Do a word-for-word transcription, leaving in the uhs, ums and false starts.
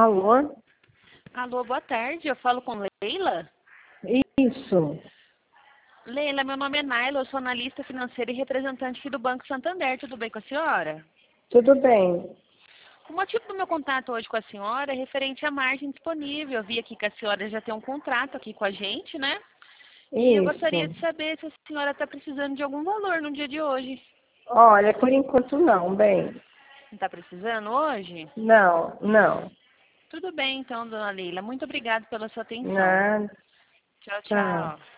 Alô? Alô, boa tarde. Eu falo com Leila? Isso. Leila, meu nome é Naila, eu sou analista financeira e representante aqui do Banco Santander. Tudo bem com a senhora? Tudo bem. O motivo do meu contato hoje com a senhora é referente à margem disponível. Eu vi aqui que a senhora já tem um contrato aqui com a gente, né? E eu gostaria de Isso. saber se a senhora está precisando de algum valor no dia de hoje. Olha, por enquanto não, bem. Não está precisando hoje? Não, não. Tudo bem, então, dona Leila. Muito obrigada pela sua atenção. Nada. Tchau, Tchau. tchau.